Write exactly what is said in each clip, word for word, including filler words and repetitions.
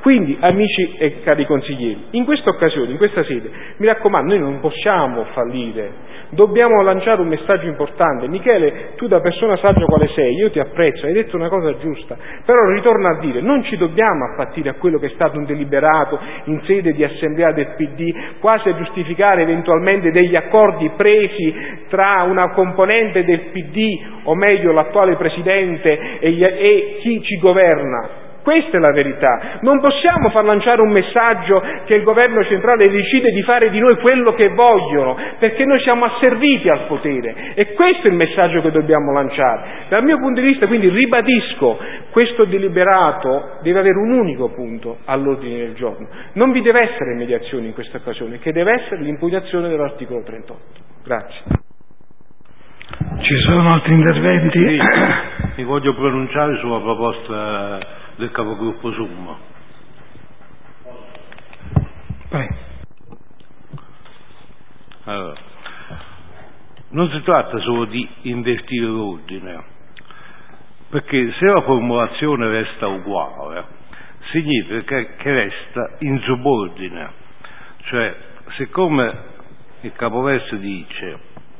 Quindi, amici e cari consiglieri, in questa occasione, in questa sede, mi raccomando, noi non possiamo fallire, dobbiamo lanciare un messaggio importante. Michele, tu da persona saggia quale sei, io ti apprezzo, hai detto una cosa giusta, però ritorno a dire, non ci dobbiamo appattire a quello che è stato un deliberato in sede di assemblea del P D, quasi a giustificare eventualmente degli accordi presi tra una componente del P D, o meglio l'attuale Presidente, e, gli, e chi ci governa. Questa è la verità. Non possiamo far lanciare un messaggio che il governo centrale decide di fare di noi quello che vogliono, perché noi siamo asserviti al potere. E questo è il messaggio che dobbiamo lanciare. Dal mio punto di vista, quindi, ribadisco, questo deliberato deve avere un unico punto all'ordine del giorno. Non vi deve essere mediazione in questa occasione, che deve essere l'impugnazione dell'articolo trentotto. Grazie. Ci sono altri interventi? Sì, mi voglio pronunciare sulla proposta del capogruppo Summa. Vai. Allora, non si tratta solo di invertire l'ordine, perché se la formulazione resta uguale significa che resta in subordine, cioè siccome il capoverso dice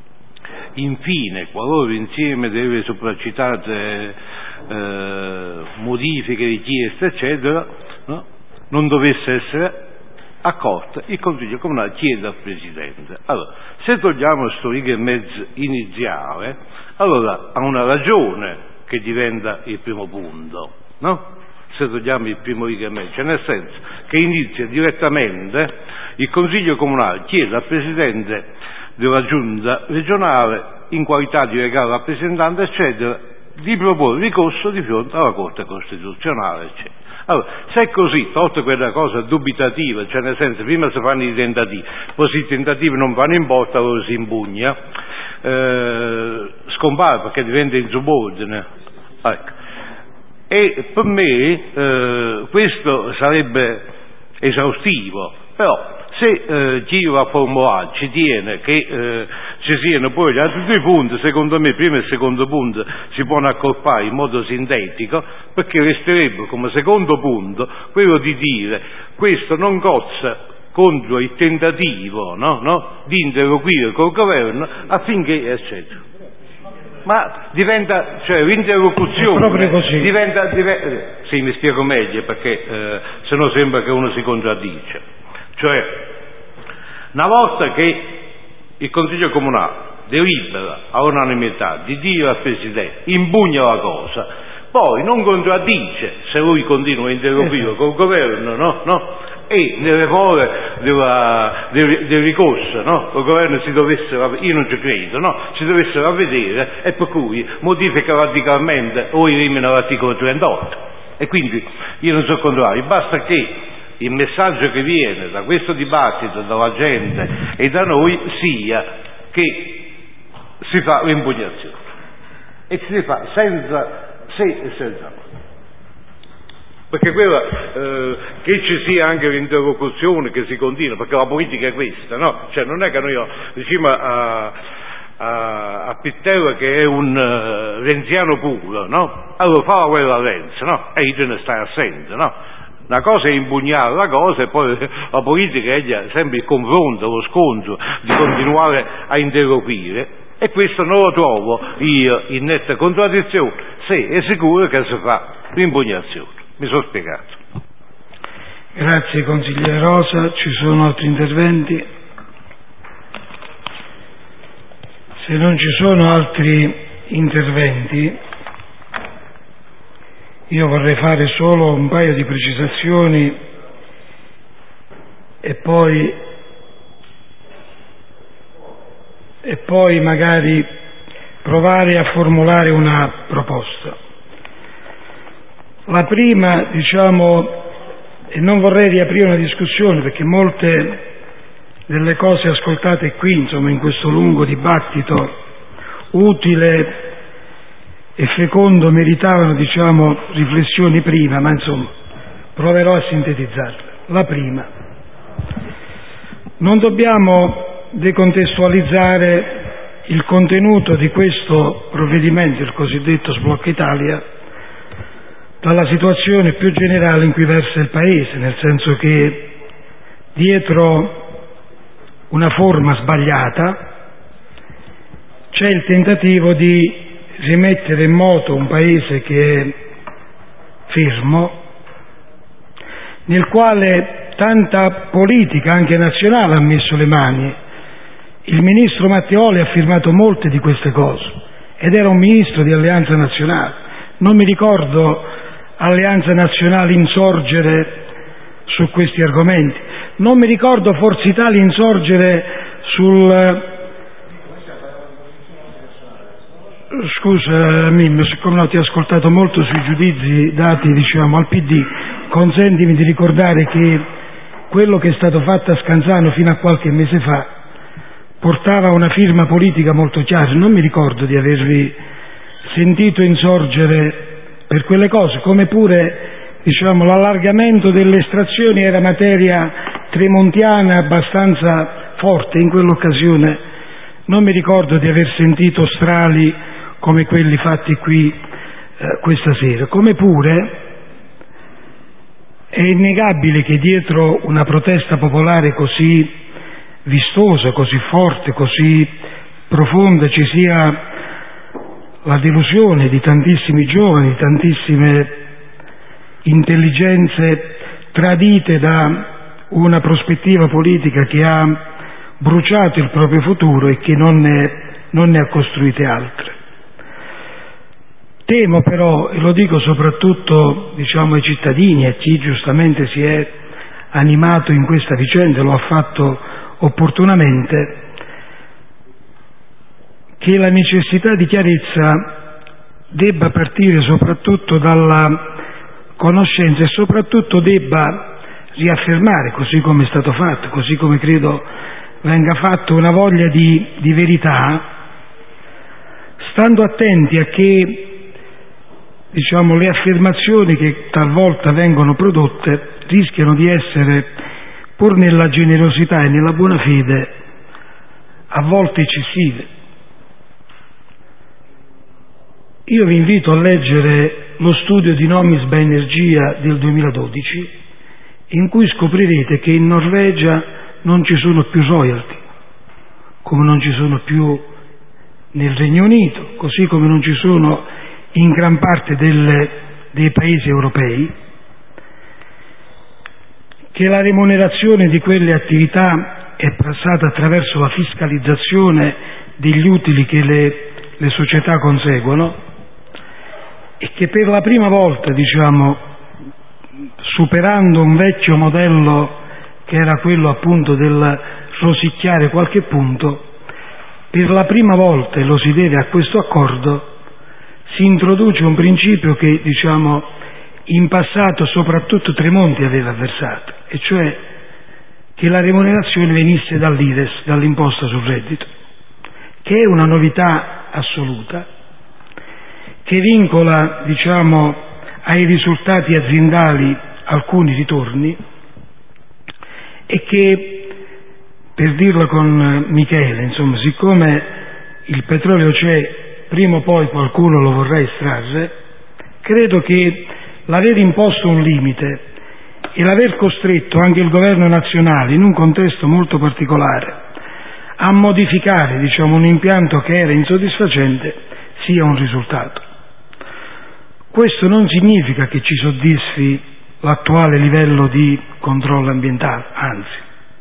infine, qualora insieme delle sopracitate eh, modifiche richieste, eccetera, no? non dovesse essere accolta, il Consiglio Comunale chiede al Presidente. Allora, se togliamo questo riga e mezzo iniziale, allora ha una ragione che diventa il primo punto, no? Se togliamo il primo riga e mezzo, cioè nel senso che inizia direttamente, il Consiglio Comunale chiede al Presidente della Giunta regionale, in qualità di legale rappresentante, eccetera, di proporre ricorso di fronte alla Corte Costituzionale, eccetera. Allora, se è così, tolta quella cosa dubitativa, cioè nel senso prima si fanno i tentativi, poi se i tentativi non vanno in porta, allora si impugna, eh, scompare perché diventa in subordine. Ecco. E per me eh, questo sarebbe esaustivo, però se eh, chi va a formulare ci tiene che eh, ci siano poi gli altri due punti, secondo me primo e secondo punto si può accorpare in modo sintetico, perché resterebbe come secondo punto quello di dire questo non cozza contro il tentativo, no, no, di interloquire col governo affinché eccetera. Ma diventa, cioè l'interlocuzione diventa, diventa sì, mi spiego meglio perché eh, se no sembra che uno si contraddice. Cioè, una volta che il Consiglio Comunale delibera all'unanimità di dire al Presidente, impugna la cosa, poi non contraddice se lui continua a interloquire col governo, no? no? E nelle more della, del, del ricorso, no? Il governo si dovesse, io non ci credo, no? Si dovesse ravvedere e per cui modifica radicalmente o elimina l'articolo trentotto. E quindi io non so contrario, basta che il messaggio che viene da questo dibattito, dalla gente e da noi sia che si fa l'impugnazione e si fa senza se e senza no. Perché quella eh, che ci sia anche l'interlocuzione, che si continua, perché la politica è questa, no? Cioè non è che noi diciamo a, a, a Pittella che è un uh, renziano puro, no? Allora fa quella Renzi, no? E io ne stai assente, no? Una cosa è impugnare la cosa e poi la politica è sempre il confronto, lo scontro, di continuare a interloquire, e questo non lo trovo io in netta contraddizione se è sicuro che si fa l'impugnazione. Mi sono spiegato. Grazie consigliere Rosa, ci sono altri interventi? Se non ci sono altri interventi, io vorrei fare solo un paio di precisazioni e poi, e poi magari provare a formulare una proposta. La prima, diciamo, e non vorrei riaprire una discussione perché molte delle cose ascoltate qui, insomma, in questo lungo dibattito utile e fecondo meritavano, diciamo, riflessioni prima, ma insomma proverò a sintetizzarle. La prima, non dobbiamo decontestualizzare il contenuto di questo provvedimento, il cosiddetto Sblocca Italia, dalla situazione più generale in cui versa il Paese, nel senso che dietro una forma sbagliata c'è il tentativo di rimettere in moto un Paese che è fermo, nel quale tanta politica, anche nazionale, ha messo le mani. Il ministro Matteoli ha firmato molte di queste cose ed era un ministro di Alleanza Nazionale. Non mi ricordo Alleanza Nazionale insorgere su questi argomenti, non mi ricordo Forza Italia insorgere sul... Scusa Mimmo, siccome non ti ho ascoltato molto sui giudizi dati, diciamo, al P D, consentimi di ricordare che quello che è stato fatto a Scanzano fino a qualche mese fa portava una firma politica molto chiara. Non mi ricordo di avervi sentito insorgere per quelle cose, come pure, diciamo, l'allargamento delle estrazioni era materia tremontiana abbastanza forte in quell'occasione. Non mi ricordo di aver sentito strali come quelli fatti qui eh, questa sera. Come pure è innegabile che dietro una protesta popolare così vistosa, così forte, così profonda ci sia la delusione di tantissimi giovani, di tantissime intelligenze tradite da una prospettiva politica che ha bruciato il proprio futuro e che non ne, non ne ha costruite altre. Temo però, e lo dico soprattutto, diciamo, ai cittadini e a chi giustamente si è animato in questa vicenda, lo ha fatto opportunamente, che la necessità di chiarezza debba partire soprattutto dalla conoscenza e soprattutto debba riaffermare, così come è stato fatto, così come credo venga fatto, una voglia di, di verità, stando attenti a che, diciamo, le affermazioni che talvolta vengono prodotte rischiano di essere, pur nella generosità e nella buona fede, a volte eccessive. Io vi invito a leggere lo studio di Nomis Bioenergia del duemiladodici, in cui scoprirete che in Norvegia non ci sono più royalty, come non ci sono più nel Regno Unito, così come non ci sono in gran parte delle, dei paesi europei, che la remunerazione di quelle attività è passata attraverso la fiscalizzazione degli utili che le, le società conseguono e che per la prima volta, diciamo, superando un vecchio modello che era quello appunto del rosicchiare qualche punto, per la prima volta, e lo si deve a questo accordo, si introduce un principio che, diciamo, in passato soprattutto Tremonti aveva avversato, e cioè che la remunerazione venisse dall'I R E S, dall'imposta sul reddito, che è una novità assoluta, che vincola, diciamo, ai risultati aziendali alcuni ritorni e che, per dirlo con Michele, insomma, siccome il petrolio c'è, prima o poi qualcuno lo vorrà estrarre, credo che l'aver imposto un limite e l'aver costretto anche il governo nazionale, in un contesto molto particolare, a modificare, diciamo, un impianto che era insoddisfacente, sia un risultato. Questo non significa che ci soddisfi l'attuale livello di controllo ambientale, anzi.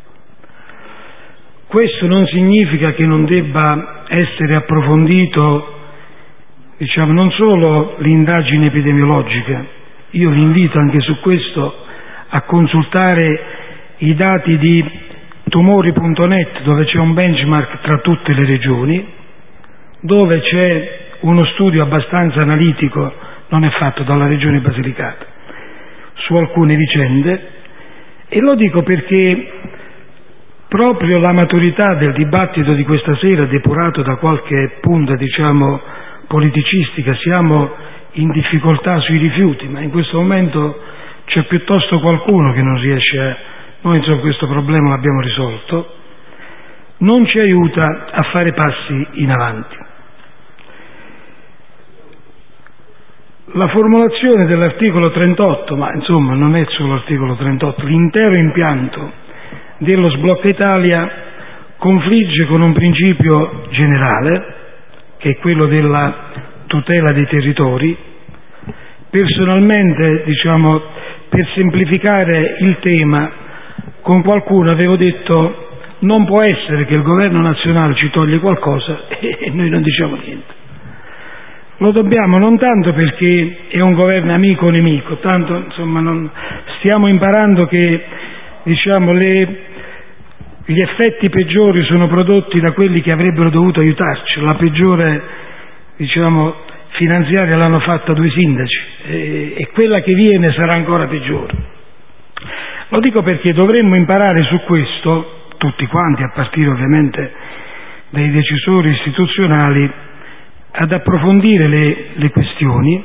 Questo non significa che non debba essere approfondito, diciamo, non solo l'indagine epidemiologica. Io vi invito anche su questo a consultare i dati di tumori punto net, dove c'è un benchmark tra tutte le regioni, dove c'è uno studio abbastanza analitico, non è fatto dalla regione Basilicata, su alcune vicende, e lo dico perché proprio la maturità del dibattito di questa sera, depurato da qualche punta, diciamo, politicistica, siamo in difficoltà sui rifiuti, ma in questo momento c'è piuttosto qualcuno che non riesce a... Noi, insomma, questo problema l'abbiamo risolto, non ci aiuta a fare passi in avanti. La formulazione dell'articolo trentotto, ma insomma non è solo l'articolo trentotto, l'intero impianto dello sblocca Italia confligge con un principio generale, che è quello della tutela dei territori. Personalmente, diciamo, per semplificare il tema, con qualcuno avevo detto: non può essere che il governo nazionale ci toglie qualcosa e noi non diciamo niente. Lo dobbiamo non tanto perché è un governo amico o nemico, tanto insomma non, stiamo imparando che, diciamo, le, gli effetti peggiori sono prodotti da quelli che avrebbero dovuto aiutarci. La peggiore, diciamo, finanziaria l'hanno fatta due sindaci e, e quella che viene sarà ancora peggiore. Lo dico perché dovremmo imparare su questo, tutti quanti, a partire ovviamente dai decisori istituzionali, ad approfondire le, le questioni,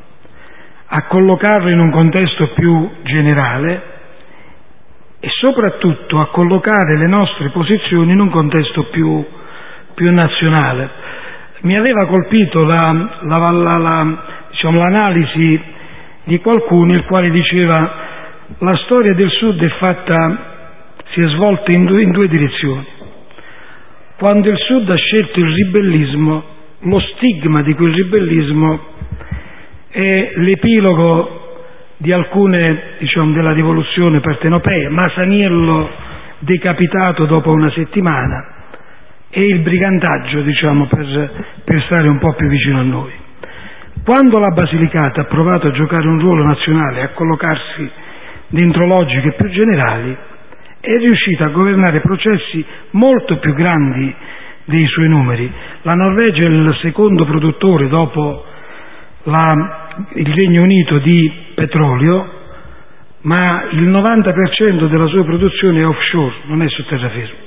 a collocarle in un contesto più generale e soprattutto a collocare le nostre posizioni in un contesto più, più nazionale. Mi aveva colpito la, la, la, la, diciamo, l'analisi di qualcuno il quale diceva: la storia del Sud è fatta, si è svolta in due, in due direzioni. Quando il Sud ha scelto il ribellismo, lo stigma di quel ribellismo è l'epilogo di alcune, diciamo, della rivoluzione partenopea, Masaniello decapitato dopo una settimana e il brigantaggio, diciamo, per, per stare un po' più vicino a noi. Quando la Basilicata ha provato a giocare un ruolo nazionale, a collocarsi dentro logiche più generali, è riuscita a governare processi molto più grandi dei suoi numeri. La Norvegia è il secondo produttore dopo la, il Regno Unito di petrolio, ma il novanta per cento della sua produzione è offshore, non è su terraferma.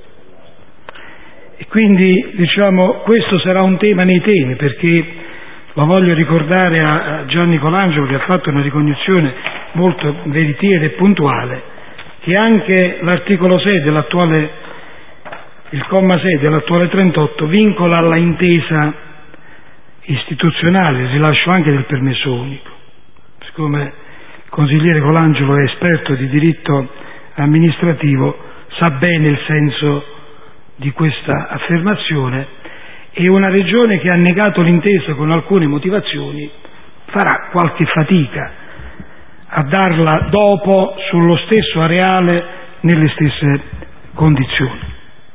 E quindi, diciamo, questo sarà un tema nei temi, perché lo voglio ricordare a Gianni Colangelo, che ha fatto una ricognizione molto veritiera e puntuale, che anche l'articolo sei dell'attuale, il comma sei dell'attuale trentotto vincola alla intesa istituzionale, il rilascio anche del permesso unico. Siccome il consigliere Colangelo è esperto di diritto amministrativo, sa bene il senso di questa affermazione, e una regione che ha negato l'intesa con alcune motivazioni farà qualche fatica a darla dopo sullo stesso areale nelle stesse condizioni.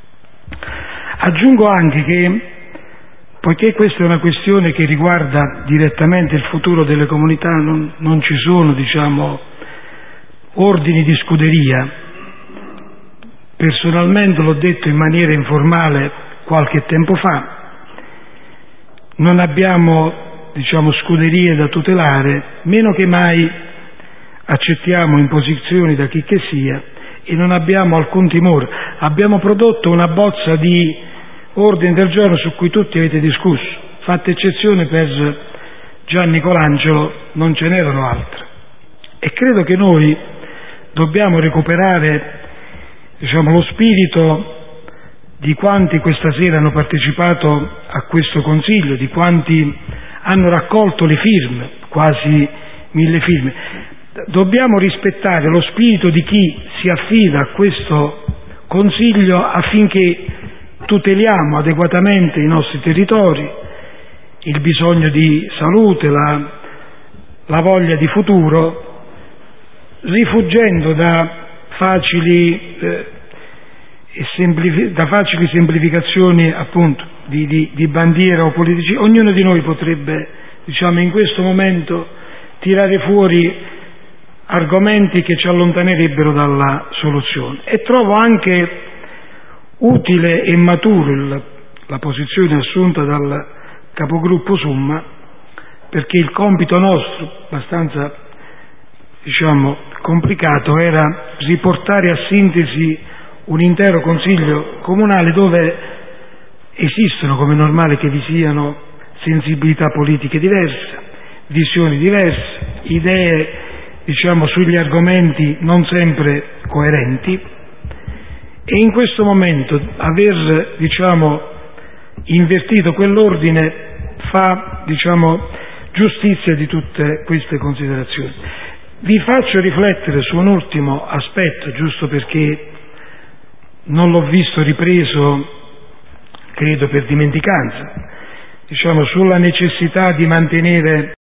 Aggiungo anche che, poiché questa è una questione che riguarda direttamente il futuro delle comunità, non, non ci sono, diciamo, ordini di scuderia. Personalmente, l'ho detto in maniera informale qualche tempo fa, non abbiamo, diciamo, scuderie da tutelare, meno che mai accettiamo imposizioni da chi che sia e non abbiamo alcun timore. Abbiamo prodotto una bozza di ordine del giorno su cui tutti avete discusso, fatta eccezione per Gianni Colangelo, non ce n'erano altre. E credo che noi dobbiamo recuperare, diciamo, lo spirito di quanti questa sera hanno partecipato a questo Consiglio, di quanti hanno raccolto le firme, quasi mille firme. Dobbiamo rispettare lo spirito di chi si affida a questo Consiglio affinché tuteliamo adeguatamente i nostri territori, il bisogno di salute, la, la voglia di futuro, rifuggendo da facili, eh, e semplifi- da facili semplificazioni, appunto, di, di, di bandiera o politici. Ognuno di noi potrebbe, diciamo, in questo momento tirare fuori argomenti che ci allontanerebbero dalla soluzione. E trovo anche utile e maturo il, la posizione assunta dal capogruppo Summa, perché il compito nostro, abbastanza, diciamo, complicato, era riportare a sintesi un intero Consiglio comunale dove esistono, come è normale che vi siano, sensibilità politiche diverse, visioni diverse, idee, diciamo, sugli argomenti non sempre coerenti, e in questo momento aver, diciamo, invertito quell'ordine fa, diciamo, giustizia di tutte queste considerazioni. Vi faccio riflettere su un ultimo aspetto, giusto perché non l'ho visto ripreso, credo per dimenticanza, diciamo sulla necessità di mantenere